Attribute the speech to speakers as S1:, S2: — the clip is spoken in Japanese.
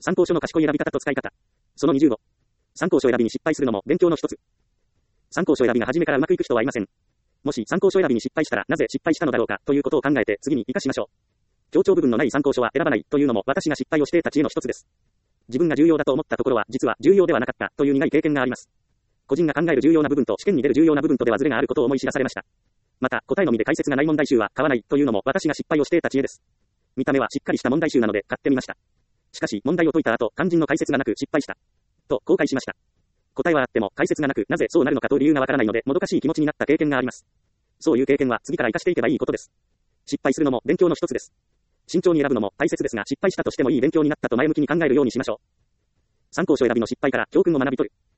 S1: 参考書の賢い選び方と使い方。その25。参考書選びに失敗するのも勉強の一つ。参考書選びが初めからうまくいく人はいません。もし参考書選びに失敗したらなぜ失敗したのだろうかということを考えて次に活かしましょう。強調部分のない参考書は選ばないというのも私が失敗をしていた知恵の一つです。自分が重要だと思ったところは実は重要ではなかったという苦い経験があります。個人が考える重要な部分と試験に出る重要な部分とではズレがあることを思い知らされました。また答えのみで解説がない問題集は買わないというのも私が失敗をしていた知恵です。見た目はしっかりした問題集なので買ってみました。しかし問題を解いた後肝心の解説がなく失敗した。と後悔しました。答えはあっても解説がなくなぜそうなるのかと理由がわからないのでもどかしい気持ちになった経験があります。そういう経験は次から活かしていけばいいことです。失敗するのも勉強の一つです。慎重に選ぶのも大切ですが失敗したとしてもいい勉強になったと前向きに考えるようにしましょう。参考書選びの失敗から教訓を学び取る。